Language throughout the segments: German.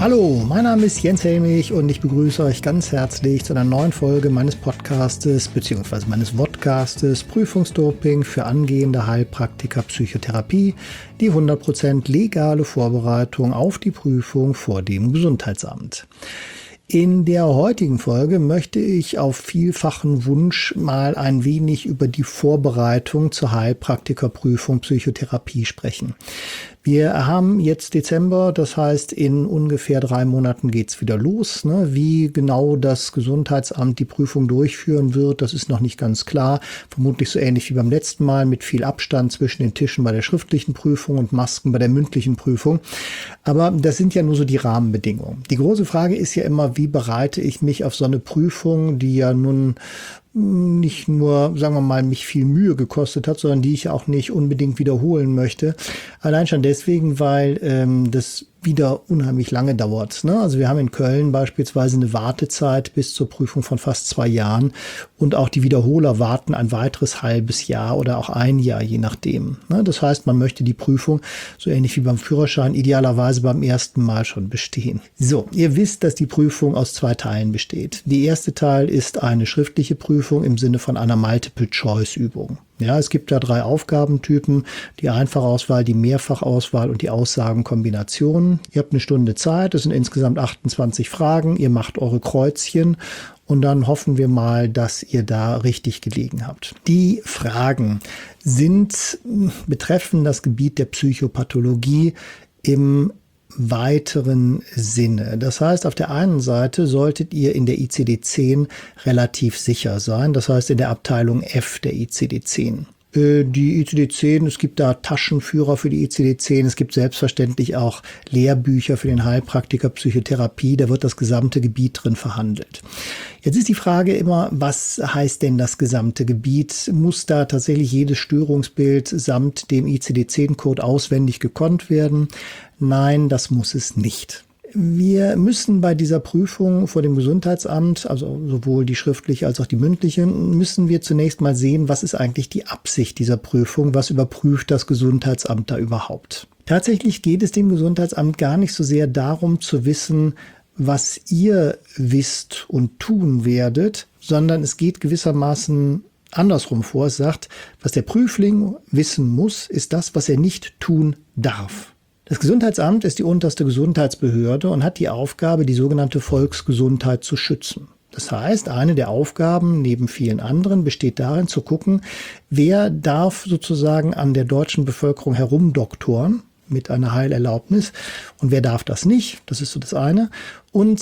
Hallo, mein Name ist Jens Helmich und ich begrüße euch ganz herzlich zu einer neuen Folge meines Podcastes bzw. meines Vodcastes Prüfungsdoping für angehende Heilpraktiker Psychotherapie, die 100% legale Vorbereitung auf die Prüfung vor dem Gesundheitsamt. In der heutigen Folge möchte ich auf vielfachen Wunsch mal ein wenig über die Vorbereitung zur Heilpraktikerprüfung Psychotherapie sprechen. Wir haben jetzt Dezember, das heißt in ungefähr 3 Monaten geht's wieder los. Wie genau das Gesundheitsamt die Prüfung durchführen wird, das ist noch nicht ganz klar. Vermutlich so ähnlich wie beim letzten Mal mit viel Abstand zwischen den Tischen bei der schriftlichen Prüfung und Masken bei der mündlichen Prüfung. Aber das sind ja nur so die Rahmenbedingungen. Die große Frage ist ja immer, wie bereite ich mich auf so eine Prüfung, die ja nun nicht nur, sagen wir mal, mich viel Mühe gekostet hat, sondern die ich auch nicht unbedingt wiederholen möchte. Allein schon deswegen, weil das wieder unheimlich lange dauert. Also wir haben in Köln beispielsweise eine Wartezeit bis zur Prüfung von fast 2 Jahren und auch die Wiederholer warten ein weiteres halbes Jahr oder auch 1 Jahr, je nachdem. Das heißt, man möchte die Prüfung so ähnlich wie beim Führerschein idealerweise beim ersten Mal schon bestehen. So, ihr wisst, dass die Prüfung aus 2 Teilen besteht. Der erste Teil ist eine schriftliche Prüfung im Sinne von einer Multiple-Choice-Übung. Ja, es gibt da 3 Aufgabentypen, die Einfachauswahl, die Mehrfachauswahl und die Aussagenkombination. Ihr habt 1 Stunde Zeit, es sind insgesamt 28 Fragen, ihr macht eure Kreuzchen und dann hoffen wir mal, dass ihr da richtig gelegen habt. Die Fragen betreffen das Gebiet der Psychopathologie im weiteren Sinne. Das heißt, auf der einen Seite solltet ihr in der ICD-10 relativ sicher sein, das heißt in der Abteilung F der ICD-10. Die ICD-10, es gibt da Taschenführer für die ICD-10, es gibt selbstverständlich auch Lehrbücher für den Heilpraktiker Psychotherapie, da wird das gesamte Gebiet drin verhandelt. Jetzt ist die Frage immer, was heißt denn das gesamte Gebiet? Muss da tatsächlich jedes Störungsbild samt dem ICD-10-Code auswendig gekonnt werden? Nein, das muss es nicht. Wir müssen bei dieser Prüfung vor dem Gesundheitsamt, also sowohl die schriftliche als auch die mündliche, müssen wir zunächst mal sehen, was ist eigentlich die Absicht dieser Prüfung, was überprüft das Gesundheitsamt da überhaupt. Tatsächlich geht es dem Gesundheitsamt gar nicht so sehr darum zu wissen, was ihr wisst und tun werdet, sondern es geht gewissermaßen andersrum vor. Es sagt, was der Prüfling wissen muss, ist das, was er nicht tun darf. Das Gesundheitsamt ist die unterste Gesundheitsbehörde und hat die Aufgabe, die sogenannte Volksgesundheit zu schützen. Das heißt, eine der Aufgaben neben vielen anderen besteht darin zu gucken, wer darf sozusagen an der deutschen Bevölkerung herumdoktoren mit einer Heilerlaubnis und wer darf das nicht, das ist so das eine. Und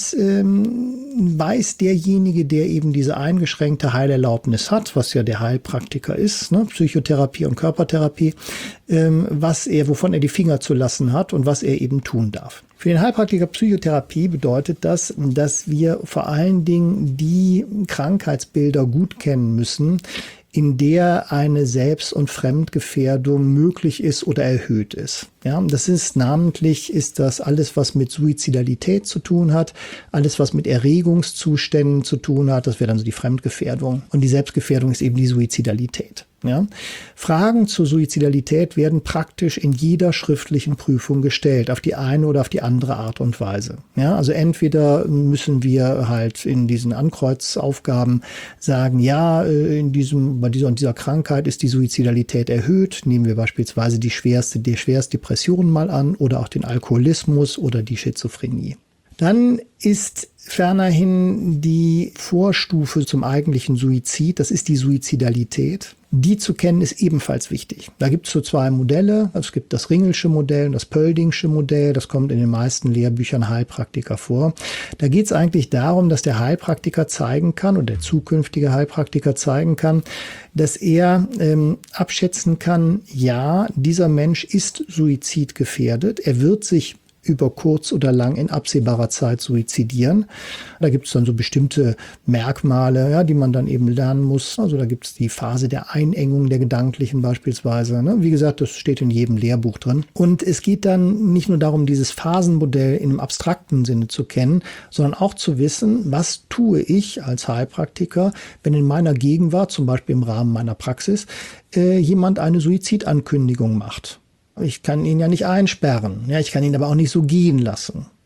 weiß derjenige, der eben diese eingeschränkte Heilerlaubnis hat, was ja der Heilpraktiker ist, Psychotherapie und Körpertherapie, wovon er die Finger zu lassen hat und was er eben tun darf. Für den Heilpraktiker Psychotherapie bedeutet das, dass wir vor allen Dingen die Krankheitsbilder gut kennen müssen, in der eine Selbst- und Fremdgefährdung möglich ist oder erhöht ist. Ja, das ist das alles, was mit Suizidalität zu tun hat, alles, was mit Erregungszuständen zu tun hat, das wäre dann so die Fremdgefährdung. Und die Selbstgefährdung ist eben die Suizidalität. Ja? Fragen zur Suizidalität werden praktisch in jeder schriftlichen Prüfung gestellt, auf die eine oder auf die andere Art und Weise. Ja? Also entweder müssen wir halt in diesen Ankreuzaufgaben sagen, ja, bei dieser und dieser Krankheit ist die Suizidalität erhöht. Nehmen wir beispielsweise die schwerste Depression mal an oder auch den Alkoholismus oder die Schizophrenie. Dann ist fernerhin die Vorstufe zum eigentlichen Suizid, das ist die Suizidalität. Die zu kennen ist ebenfalls wichtig. Da gibt es so 2 Modelle. Es gibt das Ringelsche Modell und das Pöldingsche Modell. Das kommt in den meisten Lehrbüchern Heilpraktiker vor. Da geht es eigentlich darum, dass der Heilpraktiker zeigen kann oder der zukünftige Heilpraktiker zeigen kann, dass er abschätzen kann, ja, dieser Mensch ist suizidgefährdet. Er wird sich über kurz oder lang in absehbarer Zeit suizidieren. Da gibt es dann so bestimmte Merkmale, ja, die man dann eben lernen muss. Also da gibt es die Phase der Einengung der Gedanklichen beispielsweise. Wie gesagt, das steht in jedem Lehrbuch drin. Und es geht dann nicht nur darum, dieses Phasenmodell in einem abstrakten Sinne zu kennen, sondern auch zu wissen, was tue ich als Heilpraktiker, wenn in meiner Gegenwart, zum Beispiel im Rahmen meiner Praxis, jemand eine Suizidankündigung macht. Ich kann ihn ja nicht einsperren, ja, ich kann ihn aber auch nicht so gehen lassen.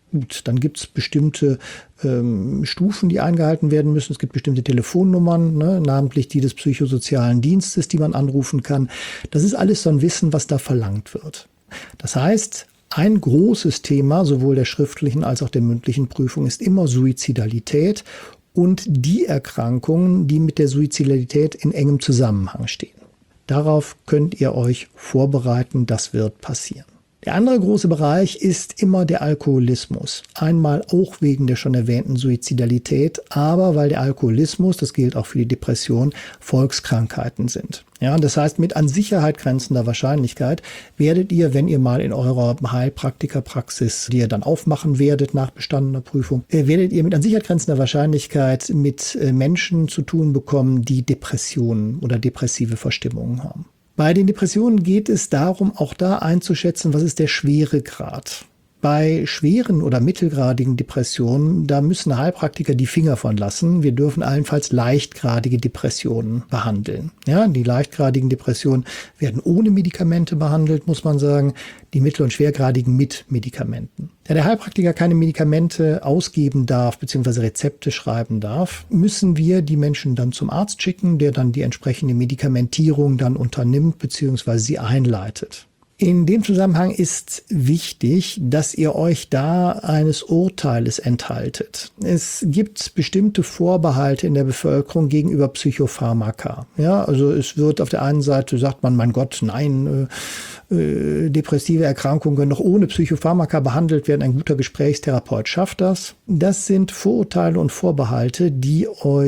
Gut, dann gibt es bestimmte Stufen, die eingehalten werden müssen. Es gibt bestimmte Telefonnummern, ne, namentlich die des psychosozialen Dienstes, die man anrufen kann. Das ist alles so ein Wissen, was da verlangt wird. Das heißt, ein großes Thema sowohl der schriftlichen als auch der mündlichen Prüfung ist immer Suizidalität und die Erkrankungen, die mit der Suizidalität in engem Zusammenhang stehen. Darauf könnt ihr euch vorbereiten, das wird passieren. Der andere große Bereich ist immer der Alkoholismus. Einmal auch wegen der schon erwähnten Suizidalität, aber weil der Alkoholismus, das gilt auch für die Depression, Volkskrankheiten sind. Ja, das heißt, mit an Sicherheit grenzender Wahrscheinlichkeit werdet ihr, wenn ihr mal in eurer Heilpraktikerpraxis, die ihr dann aufmachen werdet nach bestandener Prüfung, werdet ihr mit an Sicherheit grenzender Wahrscheinlichkeit mit Menschen zu tun bekommen, die Depressionen oder depressive Verstimmungen haben. Bei den Depressionen geht es darum, auch da einzuschätzen, was ist der Schweregrad. Bei schweren oder mittelgradigen Depressionen, da müssen Heilpraktiker die Finger von lassen. Wir dürfen allenfalls leichtgradige Depressionen behandeln. Ja, die leichtgradigen Depressionen werden ohne Medikamente behandelt, muss man sagen. Die mittel- und schwergradigen mit Medikamenten. Da der Heilpraktiker keine Medikamente ausgeben darf bzw. Rezepte schreiben darf, müssen wir die Menschen dann zum Arzt schicken, der dann die entsprechende Medikamentierung dann unternimmt bzw. sie einleitet. In dem Zusammenhang ist wichtig, dass ihr euch da eines Urteiles enthaltet. Es gibt bestimmte Vorbehalte in der Bevölkerung gegenüber Psychopharmaka. Ja, also es wird auf der einen Seite sagt man, mein Gott, nein, depressive Erkrankungen können doch ohne Psychopharmaka behandelt werden. Ein guter Gesprächstherapeut schafft das. Das sind Vorurteile und Vorbehalte, die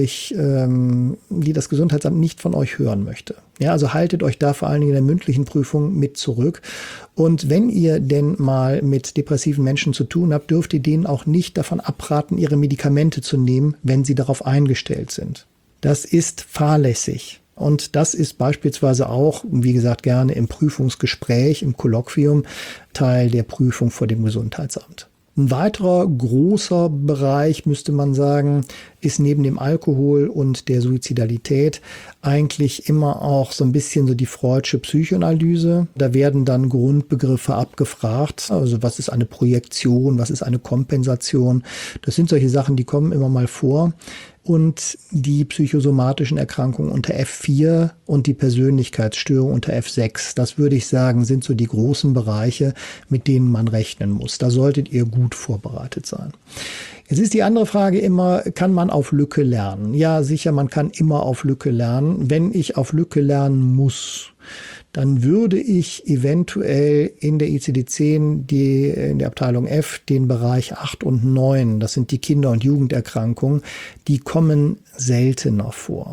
das Gesundheitsamt nicht von euch hören möchte. Ja, also haltet euch da vor allen Dingen in der mündlichen Prüfung mit zurück. Und wenn ihr denn mal mit depressiven Menschen zu tun habt, dürft ihr denen auch nicht davon abraten, ihre Medikamente zu nehmen, wenn sie darauf eingestellt sind. Das ist fahrlässig. Und das ist beispielsweise auch, wie gesagt, gerne im Prüfungsgespräch, im Kolloquium, Teil der Prüfung vor dem Gesundheitsamt. Ein weiterer großer Bereich, müsste man sagen, ist neben dem Alkohol und der Suizidalität eigentlich immer auch so ein bisschen so die Freud'sche Psychoanalyse. Da werden dann Grundbegriffe abgefragt. Also was ist eine Projektion, was ist eine Kompensation? Das sind solche Sachen, die kommen immer mal vor. Und die psychosomatischen Erkrankungen unter F4 und die Persönlichkeitsstörung unter F6, das würde ich sagen, sind so die großen Bereiche, mit denen man rechnen muss. Da solltet ihr gut vorbereitet sein. Jetzt ist die andere Frage immer, kann man auf Lücke lernen? Ja, sicher, man kann immer auf Lücke lernen. Wenn ich auf Lücke lernen muss, dann würde ich eventuell in der ICD-10, in der Abteilung F, den Bereich 8 und 9, das sind die Kinder- und Jugenderkrankungen, die kommen seltener vor.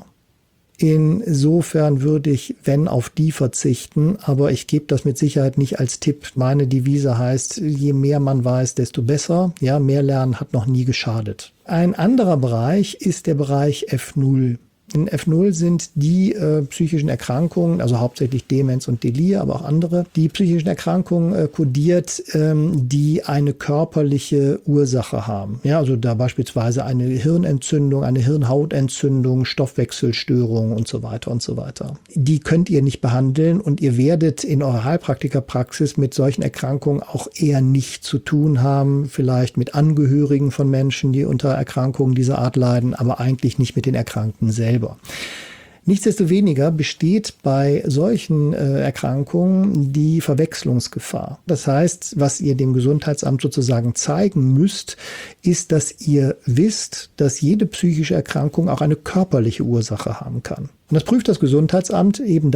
Insofern würde ich, wenn, auf die verzichten, aber ich gebe das mit Sicherheit nicht als Tipp. Meine Devise heißt, je mehr man weiß, desto besser. Ja, mehr lernen hat noch nie geschadet. Ein anderer Bereich ist der Bereich F0. In F0 sind die psychischen Erkrankungen, also hauptsächlich Demenz und Delir, aber auch andere, die psychischen Erkrankungen kodiert, die eine körperliche Ursache haben. Ja, also da beispielsweise eine Hirnentzündung, eine Hirnhautentzündung, Stoffwechselstörungen und so weiter und so weiter. Die könnt ihr nicht behandeln und ihr werdet in eurer Heilpraktikerpraxis mit solchen Erkrankungen auch eher nicht zu tun haben, vielleicht mit Angehörigen von Menschen, die unter Erkrankungen dieser Art leiden, aber eigentlich nicht mit den Erkrankten selber. Nichtsdestoweniger besteht bei solchen Erkrankungen die Verwechslungsgefahr. Das heißt, was ihr dem Gesundheitsamt sozusagen zeigen müsst, ist, dass ihr wisst, dass jede psychische Erkrankung auch eine körperliche Ursache haben kann. Und das prüft das Gesundheitsamt eben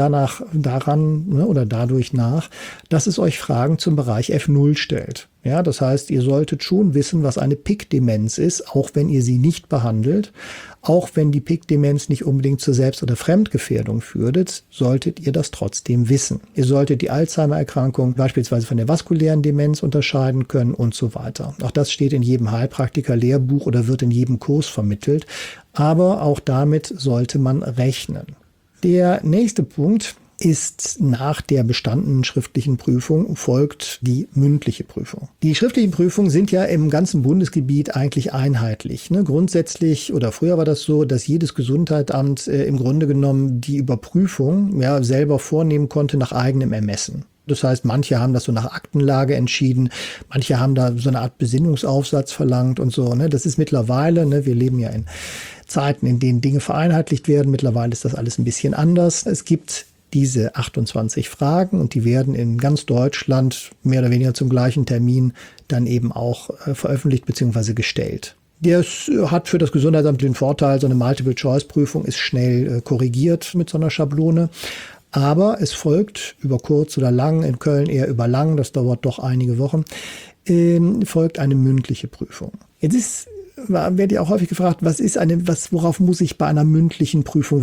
dadurch nach, dass es euch Fragen zum Bereich F0 stellt. Ja, das heißt, ihr solltet schon wissen, was eine Pick-Demenz ist, auch wenn ihr sie nicht behandelt. Auch wenn die Pick-Demenz nicht unbedingt zur Selbst- oder Fremdgefährdung führt, solltet ihr das trotzdem wissen. Ihr solltet die Alzheimer-Erkrankung beispielsweise von der vaskulären Demenz unterscheiden können und so weiter. Auch das steht in jedem Heilpraktiker-Lehrbuch oder wird in jedem Kurs vermittelt. Aber auch damit sollte man rechnen. Der nächste Punkt ist, nach der bestandenen schriftlichen Prüfung folgt die mündliche Prüfung. Die schriftlichen Prüfungen sind ja im ganzen Bundesgebiet eigentlich einheitlich. Grundsätzlich, oder früher war das so, dass jedes Gesundheitsamt im Grunde genommen die Überprüfung selber vornehmen konnte nach eigenem Ermessen. Das heißt, manche haben das so nach Aktenlage entschieden, manche haben da so eine Art Besinnungsaufsatz verlangt und so. Ne? Das ist mittlerweile, ne, wir leben ja in Zeiten, in denen Dinge vereinheitlicht werden. Mittlerweile ist das alles ein bisschen anders. Es gibt diese 28 Fragen und die werden in ganz Deutschland mehr oder weniger zum gleichen Termin dann eben auch veröffentlicht bzw. gestellt. Das hat für das Gesundheitsamt den Vorteil, so eine Multiple-Choice-Prüfung ist schnell korrigiert mit so einer Schablone. Aber es folgt über kurz oder lang, in Köln eher über lang, das dauert doch einige Wochen, folgt eine mündliche Prüfung. Jetzt werde ich auch häufig gefragt, worauf muss ich bei einer mündlichen Prüfung,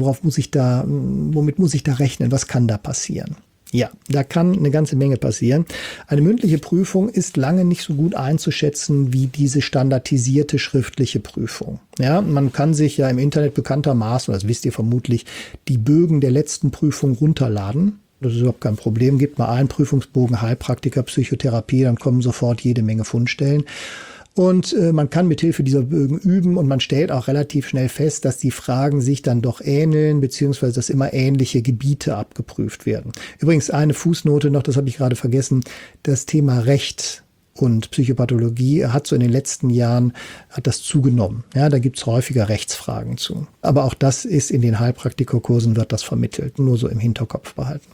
womit muss ich da rechnen, was kann da passieren? Ja, da kann eine ganze Menge passieren. Eine mündliche Prüfung ist lange nicht so gut einzuschätzen wie diese standardisierte schriftliche Prüfung. Ja, man kann sich ja im Internet bekanntermaßen, das wisst ihr vermutlich, die Bögen der letzten Prüfung runterladen. Das ist überhaupt kein Problem. Gebt mal einen Prüfungsbogen Heilpraktiker, Psychotherapie, dann kommen sofort jede Menge Fundstellen. Und man kann mithilfe dieser Bögen üben und man stellt auch relativ schnell fest, dass die Fragen sich dann doch ähneln, beziehungsweise dass immer ähnliche Gebiete abgeprüft werden. Übrigens eine Fußnote noch, das habe ich gerade vergessen, das Thema Recht und Psychopathologie hat so in den letzten Jahren hat das zugenommen. Ja, da gibt's häufiger Rechtsfragen zu. Aber auch das ist in den Heilpraktikerkursen wird das vermittelt, nur so im Hinterkopf behalten.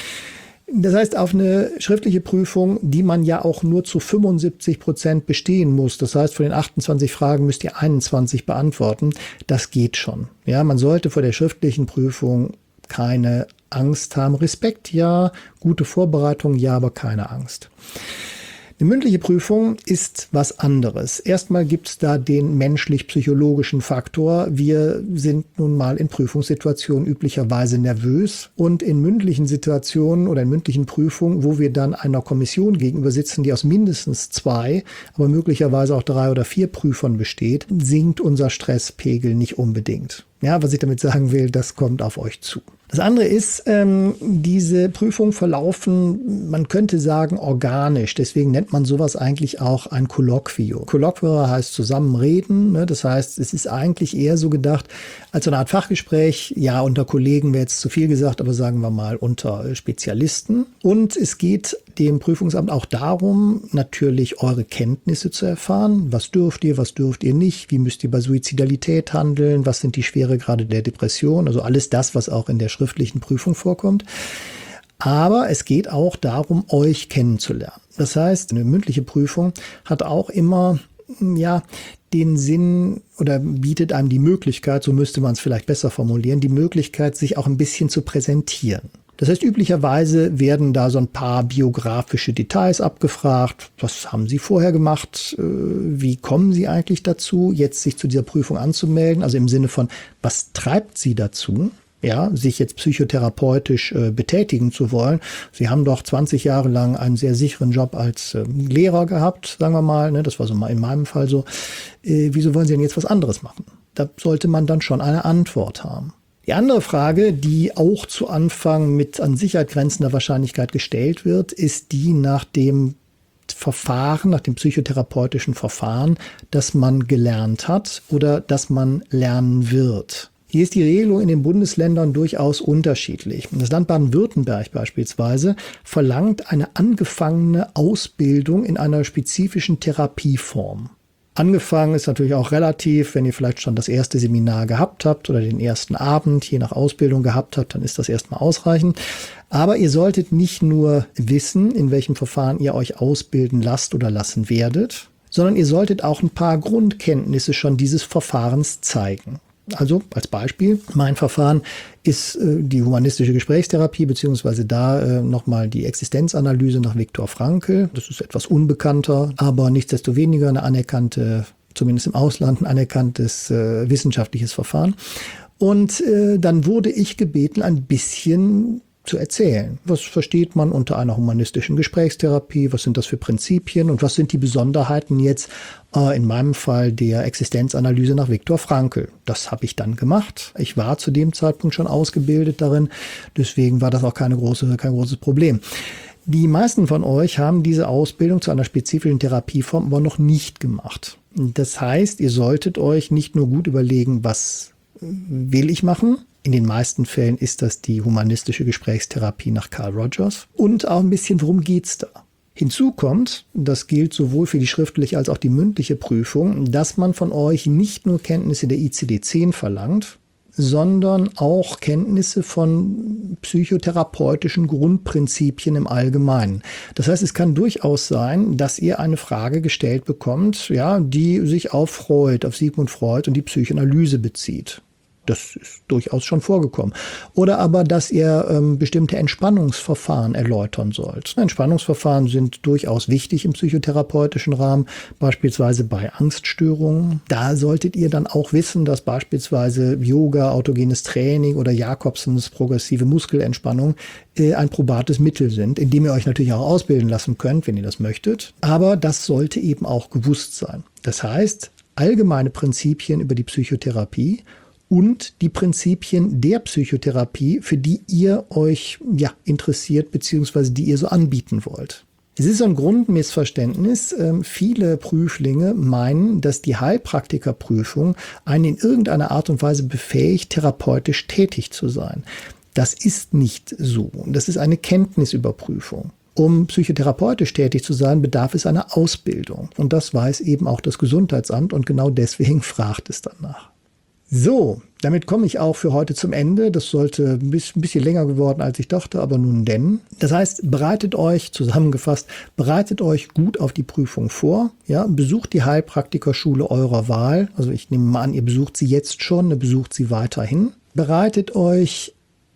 Das heißt, auf eine schriftliche Prüfung, die man ja auch nur zu 75% bestehen muss, das heißt, von den 28 Fragen müsst ihr 21 beantworten, das geht schon. Ja, man sollte vor der schriftlichen Prüfung keine Angst haben. Respekt, ja, gute Vorbereitung, ja, aber keine Angst. Eine mündliche Prüfung ist was anderes. Erstmal gibt es da den menschlich-psychologischen Faktor. Wir sind nun mal in Prüfungssituationen üblicherweise nervös und in mündlichen Situationen oder in mündlichen Prüfungen, wo wir dann einer Kommission gegenüber sitzen, die aus mindestens 2, aber möglicherweise auch 3 oder 4 Prüfern besteht, sinkt unser Stresspegel nicht unbedingt. Ja, was ich damit sagen will, das kommt auf euch zu. Das andere ist, diese Prüfungen verlaufen, man könnte sagen, organisch. Deswegen nennt man sowas eigentlich auch ein Kolloquio. Kolloquio heißt zusammenreden. Ne? Das heißt, es ist eigentlich eher so gedacht als so eine Art Fachgespräch. Ja, unter Kollegen wäre jetzt zu viel gesagt, aber sagen wir mal unter Spezialisten. Und es geht dem Prüfungsamt auch darum, natürlich eure Kenntnisse zu erfahren. Was dürft ihr nicht? Wie müsst ihr bei Suizidalität handeln? Was sind die Schweregrade der Depression? Also alles das, was auch in der schriftlichen Prüfung vorkommt. Aber es geht auch darum, euch kennenzulernen. Das heißt, eine mündliche Prüfung hat auch immer, ja, den Sinn oder bietet einem die Möglichkeit, so müsste man es vielleicht besser formulieren, die Möglichkeit, sich auch ein bisschen zu präsentieren. Das heißt, üblicherweise werden da so ein paar biografische Details abgefragt. Was haben Sie vorher gemacht? Wie kommen Sie eigentlich dazu, jetzt sich zu dieser Prüfung anzumelden? Also im Sinne von, was treibt Sie dazu? Ja, sich jetzt psychotherapeutisch betätigen zu wollen. Sie haben doch 20 Jahre lang einen sehr sicheren Job als Lehrer gehabt, sagen wir mal. Ne? Das war so mal in meinem Fall so. Wieso wollen Sie denn jetzt was anderes machen? Da sollte man dann schon eine Antwort haben. Die andere Frage, die auch zu Anfang mit an Sicherheit grenzender Wahrscheinlichkeit gestellt wird, ist die nach dem Verfahren, nach dem psychotherapeutischen Verfahren, das man gelernt hat oder das man lernen wird. Hier ist die Regelung in den Bundesländern durchaus unterschiedlich. Das Land Baden-Württemberg beispielsweise verlangt eine angefangene Ausbildung in einer spezifischen Therapieform. Angefangen ist natürlich auch relativ, wenn ihr vielleicht schon das erste Seminar gehabt habt oder den ersten Abend je nach Ausbildung gehabt habt, dann ist das erstmal ausreichend. Aber ihr solltet nicht nur wissen, in welchem Verfahren ihr euch ausbilden lasst oder lassen werdet, sondern ihr solltet auch ein paar Grundkenntnisse schon dieses Verfahrens zeigen. Also als Beispiel, mein Verfahren ist die humanistische Gesprächstherapie, beziehungsweise da nochmal die Existenzanalyse nach Viktor Frankl. Das ist etwas unbekannter, aber nichtsdestoweniger eine anerkannte, zumindest im Ausland, ein anerkanntes wissenschaftliches Verfahren. Und dann wurde ich gebeten, ein bisschen zu erzählen. Was versteht man unter einer humanistischen Gesprächstherapie? Was sind das für Prinzipien? Und was sind die Besonderheiten jetzt in meinem Fall der Existenzanalyse nach Viktor Frankl? Das habe ich dann gemacht. Ich war zu dem Zeitpunkt schon ausgebildet darin. Deswegen war das auch kein großes Problem. Die meisten von euch haben diese Ausbildung zu einer spezifischen Therapieform aber noch nicht gemacht. Das heißt, ihr solltet euch nicht nur gut überlegen, was will ich machen, In den meisten Fällen ist das die humanistische Gesprächstherapie nach Carl Rogers. Und auch ein bisschen, worum geht's da? Hinzu kommt, das gilt sowohl für die schriftliche als auch die mündliche Prüfung, dass man von euch nicht nur Kenntnisse der ICD-10 verlangt, sondern auch Kenntnisse von psychotherapeutischen Grundprinzipien im Allgemeinen. Das heißt, es kann durchaus sein, dass ihr eine Frage gestellt bekommt, ja, die sich auf Freud, auf Sigmund Freud und die Psychoanalyse bezieht. Das ist durchaus schon vorgekommen. Oder aber, dass ihr bestimmte Entspannungsverfahren erläutern sollt. Entspannungsverfahren sind durchaus wichtig im psychotherapeutischen Rahmen, beispielsweise bei Angststörungen. Da solltet ihr dann auch wissen, dass beispielsweise Yoga, autogenes Training oder Jakobsens progressive Muskelentspannung ein probates Mittel sind, in dem ihr euch natürlich auch ausbilden lassen könnt, wenn ihr das möchtet. Aber das sollte eben auch gewusst sein. Das heißt, allgemeine Prinzipien über die Psychotherapie und die Prinzipien der Psychotherapie, für die ihr euch interessiert bzw. die ihr so anbieten wollt. Es ist so ein Grundmissverständnis. Viele Prüflinge meinen, dass die Heilpraktikerprüfung einen in irgendeiner Art und Weise befähigt, therapeutisch tätig zu sein. Das ist nicht so. Das ist eine Kenntnisüberprüfung. Um psychotherapeutisch tätig zu sein, bedarf es einer Ausbildung. Und das weiß eben auch das Gesundheitsamt und genau deswegen fragt es danach. So, damit komme ich auch für heute zum Ende. Das sollte ein bisschen länger geworden, als ich dachte, aber nun denn. Das heißt, zusammengefasst, bereitet euch gut auf die Prüfung vor. Ja, besucht die Heilpraktikerschule eurer Wahl. Also ich nehme mal an, ihr besucht sie jetzt schon, besucht sie weiterhin. Bereitet euch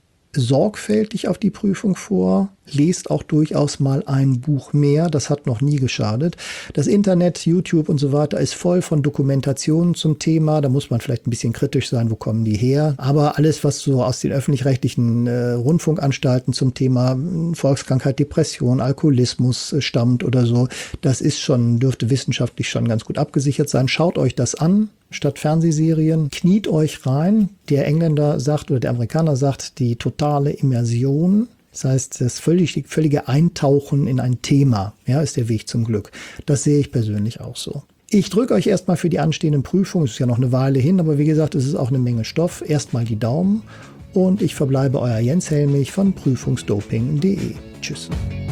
sorgfältig auf die Prüfung vor. Lest auch durchaus mal ein Buch mehr, das hat noch nie geschadet. Das Internet, YouTube und so weiter ist voll von Dokumentationen zum Thema. Da muss man vielleicht ein bisschen kritisch sein, wo kommen die her. Aber alles, was so aus den öffentlich-rechtlichen Rundfunkanstalten zum Thema Volkskrankheit, Depression, Alkoholismus stammt oder so, das dürfte wissenschaftlich schon ganz gut abgesichert sein. Schaut euch das an. Statt Fernsehserien, kniet euch rein. Der Engländer sagt oder der Amerikaner sagt, die totale Immersion. Das heißt, das völlige Eintauchen in ein Thema, ist der Weg zum Glück. Das sehe ich persönlich auch so. Ich drücke euch erstmal für die anstehenden Prüfungen. Es ist ja noch eine Weile hin, aber wie gesagt, es ist auch eine Menge Stoff. Erstmal die Daumen und ich verbleibe euer Jens Helmich von prüfungsdoping.de. Tschüss.